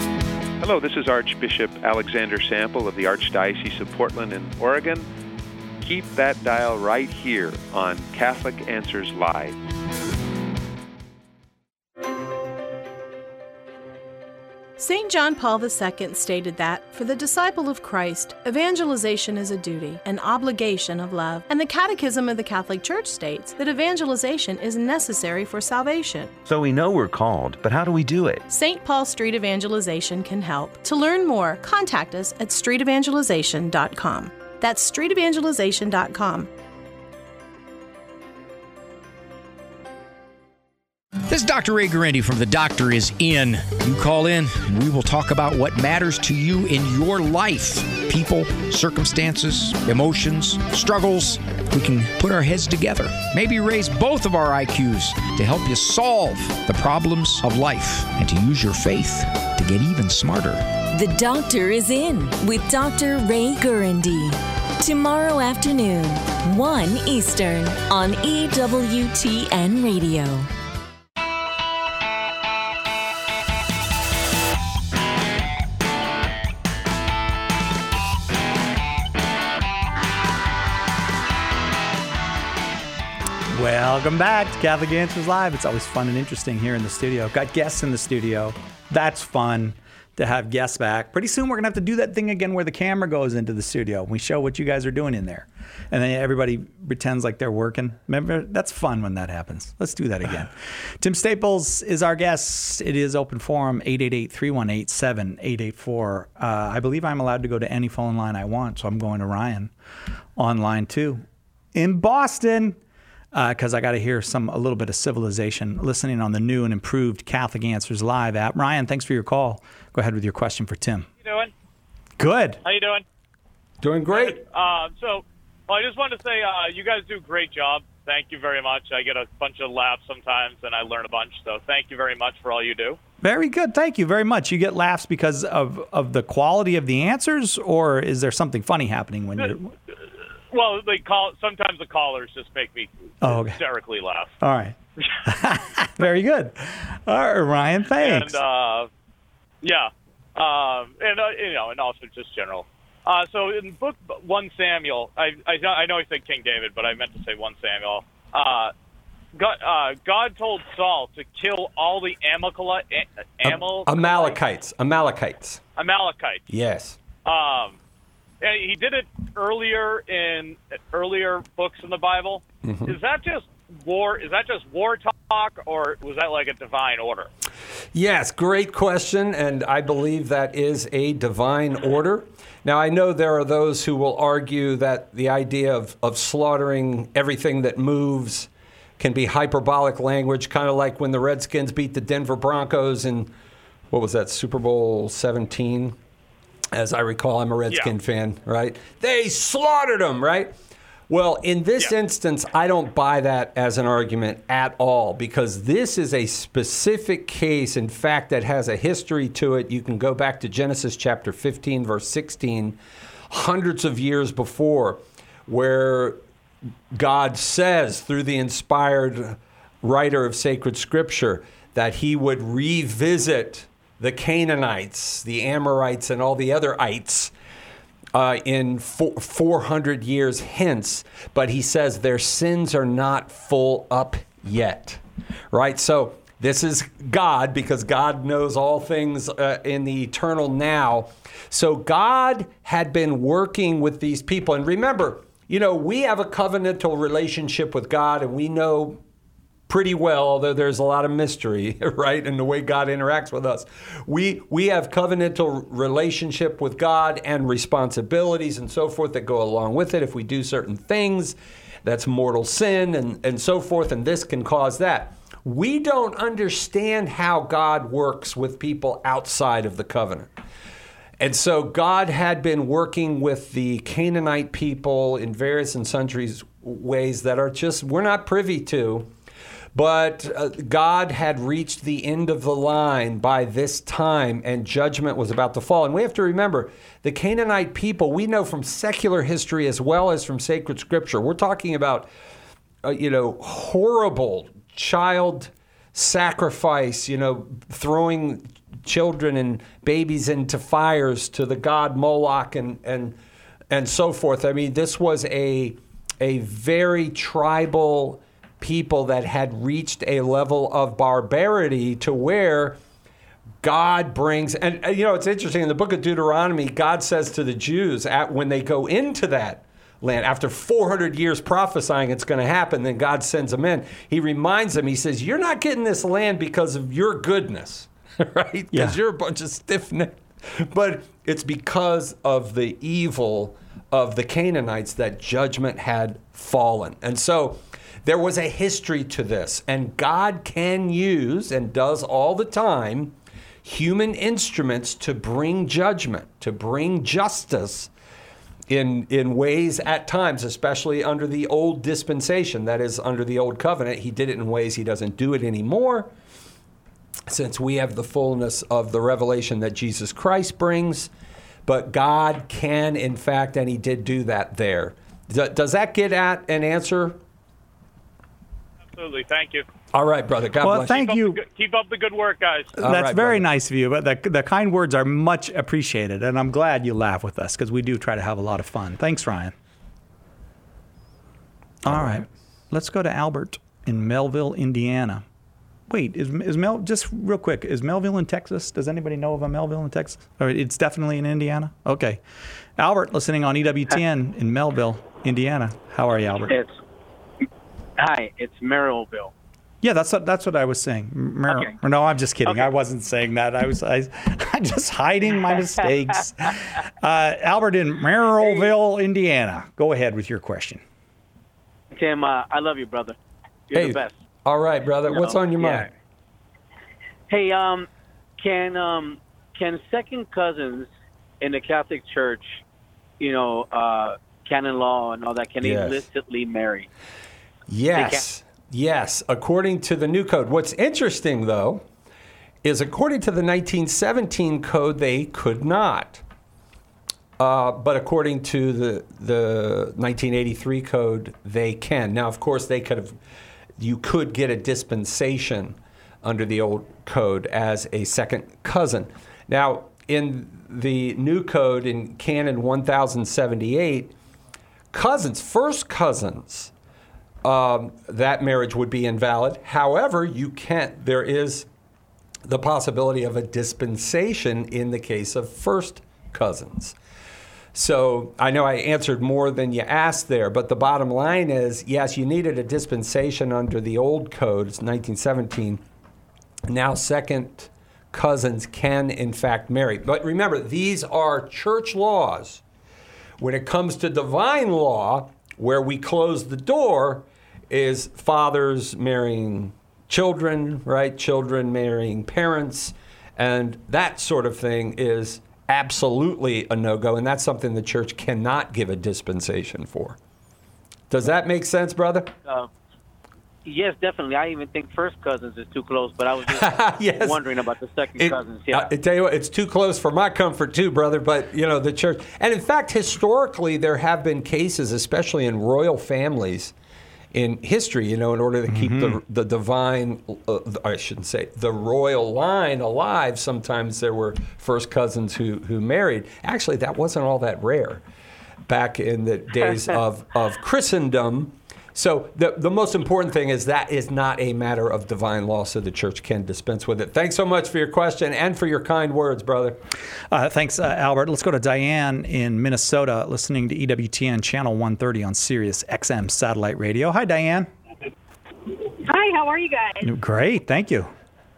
Hello, this is Archbishop Alexander Sample of the Archdiocese of Portland in Oregon. Keep that dial right here on Catholic Answers Live. Saint John Paul the Second stated that, for the disciple of Christ, evangelization is a duty, an obligation of love. And the Catechism of the Catholic Church states that evangelization is necessary for salvation. So we know we're called, but how do we do it? Saint Paul Street Evangelization can help. To learn more, contact us at street evangelization dot com. That's street evangelization dot com. This is Doctor Ray Guarendi from The Doctor Is In. You call in, and we will talk about what matters to you in your life. People, circumstances, emotions, struggles. We can put our heads together, maybe raise both of our I Qs to help you solve the problems of life and to use your faith to get even smarter. The Doctor Is In with Doctor Ray Guarendi. Tomorrow afternoon, one Eastern on E W T N Radio. Welcome back to Catholic Answers Live. It's always fun and interesting here in the studio. Got guests in the studio. That's fun to have guests back. Pretty soon we're going to have to do that thing again where the camera goes into the studio. We show what you guys are doing in there. And then everybody pretends like they're working. Remember, that's fun when that happens. Let's do that again. Tim Staples is our guest. It is Open Forum, eight eight eight, three one eight, seven eight eight four. Uh, I believe I'm allowed to go to any phone line I want, so I'm going to Ryan online too. In Boston, because uh, I got to hear some a little bit of civilization listening on the new and improved Catholic Answers Live app. Ryan, thanks for your call. Go ahead with your question for Tim. How you doing? Good. How you doing? Doing great. Uh, so, well, I just wanted to say uh, you guys do a great job. Thank you very much. I get a bunch of laughs sometimes, and I learn a bunch. So thank you very much for all you do. Very good. Thank you very much. You get laughs because of, of the quality of the answers, or is there something funny happening when you're... Well, they call sometimes the callers just make me oh, okay. hysterically laugh. All right. Very good. All right, Ryan, thanks. And, uh, yeah. Um, and, uh, you know, and also just general. Uh, so in book First Samuel, I, I, I know I said King David, but I meant to say First Samuel. Uh, God, uh, God told Saul to kill all the Amalekite, Amal- Amalekites. Amalekites. Amalekites. Yes. Um, and he did it earlier in earlier books in the Bible. Mm-hmm. Is that just war? Is that just war talk, or was that like a divine order? Yes, great question, and I believe that is a divine order. Now, I know there are those who will argue that the idea of, of slaughtering everything that moves can be hyperbolic language, kind of like when the Redskins beat the Denver Broncos in, what was that, Super Bowl seventeen? As I recall, I'm a Redskin yeah. fan, right? They slaughtered them, right? Well, in this yeah. instance, I don't buy that as an argument at all, because this is a specific case, in fact, that has a history to it. You can go back to Genesis chapter fifteen, verse sixteen, hundreds of years before, where God says through the inspired writer of sacred scripture that he would revisit the Canaanites, the Amorites, and all the other ites uh, in four hundred years hence. But he says their sins are not full up yet, right? So this is God, because God knows all things uh, in the eternal now. So God had been working with these people. And remember, you know, we have a covenantal relationship with God, and we know pretty well, although there's a lot of mystery, right, in the way God interacts with us. We we have covenantal relationship with God and responsibilities and so forth that go along with it. If we do certain things, that's mortal sin and, and so forth, and this can cause that. We don't understand how God works with people outside of the covenant. And so God had been working with the Canaanite people in various and sundry ways that are just, we're not privy to. But uh, God had reached the end of the line by this time, and judgment was about to fall. And we have to remember, the Canaanite people, we know from secular history as well as from sacred scripture, we're talking about, uh, you know, horrible child sacrifice, you know, throwing children and babies into fires to the god Moloch and and and so forth. I mean, this was a a very tribal people that had reached a level of barbarity to where God brings, and, and you know, it's interesting, in the book of Deuteronomy, God says to the Jews at, when they go into that land, after four hundred years prophesying it's going to happen, then God sends them in. He reminds them, he says, you're not getting this land because of your goodness, right? Because yeah. you're a bunch of stiff-necked. But it's because of the evil of the Canaanites that judgment had fallen. And so there was a history to this, and God can use, and does all the time, human instruments to bring judgment, to bring justice in in ways at times, especially under the old dispensation, that is, under the old covenant. He did it in ways he doesn't do it anymore, since we have the fullness of the revelation that Jesus Christ brings. But God can, in fact, and he did do that there. Does that get at an answer? Absolutely. Thank you. All right, brother. God well, bless thank you. you. Keep up, the, keep up the good work, guys. All That's right, very brother. nice of you, but the, the kind words are much appreciated, and I'm glad you laugh with us, because we do try to have a lot of fun. Thanks, Ryan. All, All right. right. Let's go to Albert in Melville, Indiana. Wait, is is Mel, just real quick, is Melville in Texas? Does anybody know of a Melville in Texas? Or it's definitely in Indiana? Okay. Albert, listening on E W T N in Melville, Indiana. How are you, Albert? It's, hi, it's Merrillville. Yeah, that's what, that's what I was saying. Mer- okay. No, I'm just kidding. Okay. I wasn't saying that. I was I, I'm just hiding my mistakes. uh, Albert in Merrillville, Indiana. Go ahead with your question. Tim, uh, I love you, brother. You're hey. the best. All right, brother. What's on your yeah. mind? Hey, um, can um, can second cousins in the Catholic Church, you know, uh, canon law and all that, can yes. they illicitly marry? Yes, yes. According to the new code. What's interesting, though, is according to the nineteen seventeen code, they could not. Uh, but according to the the nineteen eighty-three code, they can. Now, of course, they could have. You could get a dispensation under the old code as a second cousin. Now, in the new code, in Canon one thousand seventy-eight, cousins, first cousins, um, that marriage would be invalid. However, you can't. There is the possibility of a dispensation in the case of first cousins. So I know I answered more than you asked there, but the bottom line is, yes, you needed a dispensation under the old code, it's nineteen seventeen. Now second cousins can, in fact, marry. But remember, these are church laws. When it comes to divine law, where we close the door, is fathers marrying children, right? Children marrying parents, and that sort of thing is absolutely a no-go, and that's something the church cannot give a dispensation for. Does that make sense, brother? Uh, yes, definitely. I even think first cousins is too close, but I was just yes. wondering about the second It, cousins. Yeah. I tell you what, it's too close for my comfort too, brother, but, you know, the church. And in fact, historically, there have been cases, especially in royal families, in history, you know, in order to keep mm-hmm. the the divine, uh, I shouldn't say, the royal line alive, sometimes there were first cousins who, who married. Actually, that wasn't all that rare back in the days of, of Christendom. So the the most important thing is that is not a matter of divine law, so the church can dispense with it. Thanks so much for your question and for your kind words, brother. Uh, thanks, uh, Albert. Let's go to Diane in Minnesota, listening to E W T N Channel one thirty on Sirius X M Satellite Radio. Hi, Diane. Hi, how are you guys? Great, thank you.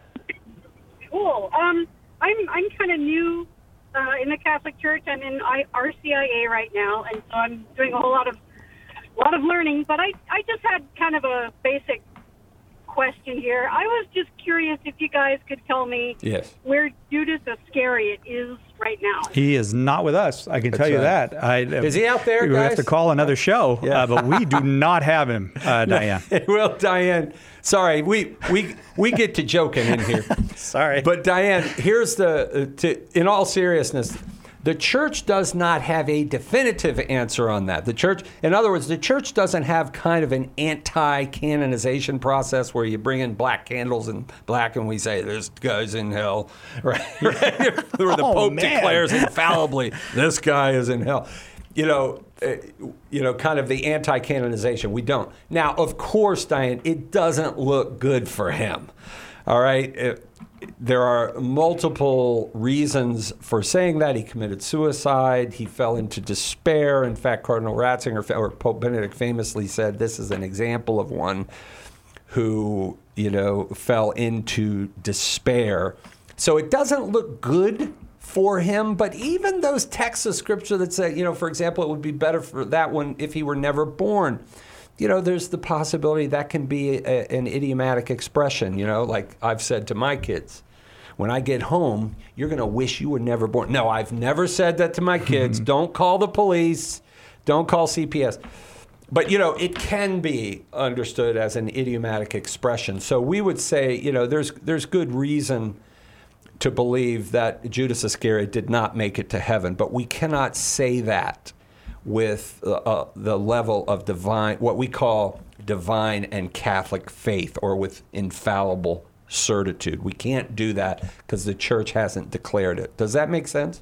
Cool. Um, I'm I'm kind of new uh, in the Catholic Church. I'm in R C I A right now, and so I'm doing a whole lot of A lot of learning, but I, I just had kind of a basic question here. I was just curious if you guys could tell me yes. where Judas Iscariot is right now. He is not with us. I can That's tell you right. that. I, is he out there, we guys? have to call another show, Yeah. uh, but we do not have him, uh, Diane. Well, Diane, sorry, we we we get to joking in here. Sorry. But Diane, here's the, uh, to, in all seriousness, the church does not have a definitive answer on that. The church, in other words, the church doesn't have kind of an anti-canonization process where you bring in black candles and black and we say, this guy's in hell, right? right? Where the Oh, Pope man. declares infallibly, this guy is in hell. You know, uh, you know, kind of the anti-canonization. We don't. Now, of course, Diane, it doesn't look good for him. All right? It, There are multiple reasons for saying that. He committed suicide. He fell into despair. In fact, Cardinal Ratzinger or Pope Benedict famously said this is an example of one who, you know, fell into despair. So it doesn't look good for him. But even those texts of Scripture that say, you know, for example, it would be better for that one if he were never born. You know, there's the possibility that can be a, an idiomatic expression, you know, like I've said to my kids, when I get home, you're going to wish you were never born. No, I've never said that to my kids. Don't call the police. Don't call C P S. But, you know, it can be understood as an idiomatic expression. So we would say, you know, there's there's good reason to believe that Judas Iscariot did not make it to heaven, but we cannot say that with uh, uh, the level of divine, what we call divine and Catholic faith, or with infallible certitude. We can't do that because the church hasn't declared it. Does that make sense?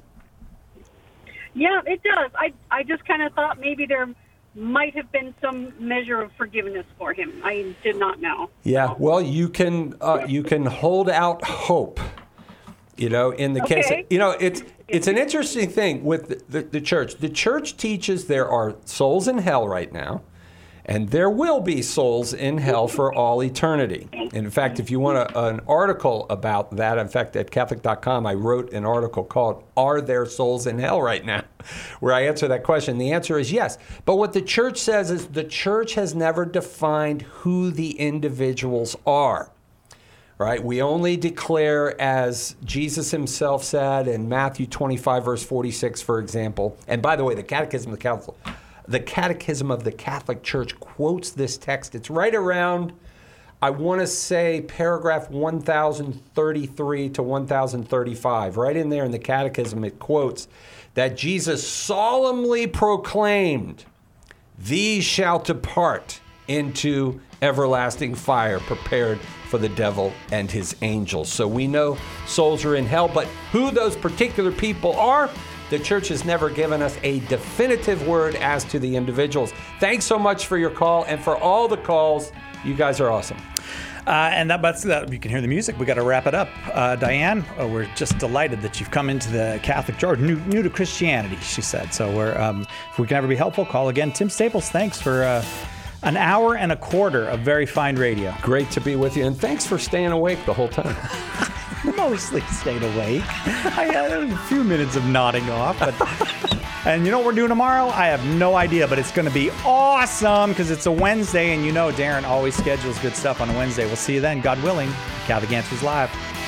Yeah, it does. I, I just kind of thought maybe there might have been some measure of forgiveness for him. I did not know. Yeah, well, you can uh, you can hold out hope. You know, in the Okay. case, you know, it's it's an interesting thing with the, the, the church. The church teaches there are souls in hell right now, and there will be souls in hell for all eternity. And in fact, if you want a, an article about that, in fact, at Catholic dot com, I wrote an article called "Are There Souls in Hell Right Now?" where I answer that question. The answer is yes. But what the church says is the church has never defined who the individuals are. Right? We only declare, as Jesus himself said in Matthew twenty-five, verse forty-six, for example. And by the way, the Catechism of the Catholic, the Catechism of the Catholic Church quotes this text. It's right around, I want to say, paragraph one thousand thirty-three to one thousand thirty-five. Right in there in the Catechism, it quotes that Jesus solemnly proclaimed, "These shall depart into everlasting fire prepared for the devil and his angels." So we know souls are in hell, but who those particular people are, the church has never given us a definitive word as to the individuals. Thanks so much for your call, and for all the calls. You guys are awesome. Uh, and that, but that, you can hear the music. We got to wrap it up. Uh, Diane, uh, we're just delighted that you've come into the Catholic Church, new, new to Christianity, she said. So we're, um, if we can ever be helpful, call again. Tim Staples, thanks for uh, an hour and a quarter of very fine radio. Great to be with you, and thanks for staying awake the whole time. Mostly stayed awake. I had a few minutes of nodding off, but And you know what we're doing tomorrow? I have no idea, but it's going to be awesome because it's a Wednesday, and you know Darren always schedules good stuff on a Wednesday. We'll see you then, God willing. Catholic Answers Live.